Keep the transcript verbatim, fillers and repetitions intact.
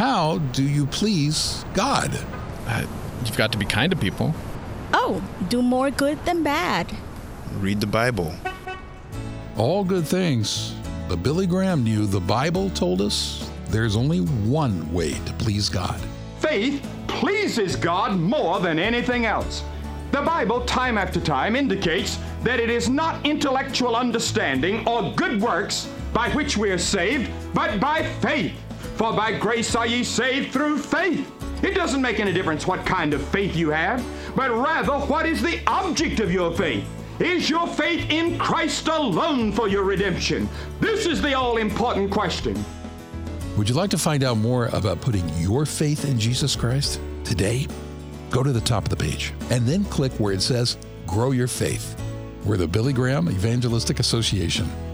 how do you please God? Uh, you've got to be kind to people. Oh, do more good than bad. Read the Bible. All good things. But Billy Graham knew the Bible told us there's only one way to please God. Faith pleases God more than anything else. The Bible, time after time, indicates that it is not intellectual understanding or good works by which we are saved, but by faith. For by grace are ye saved through faith. It doesn't make any difference what kind of faith you have, but rather what is the object of your faith. Is your faith in Christ alone for your redemption? This is the all-important question. Would you like to find out more about putting your faith in Jesus Christ today? Go to the top of the page and then click where it says Grow Your Faith. We're the Billy Graham Evangelistic Association.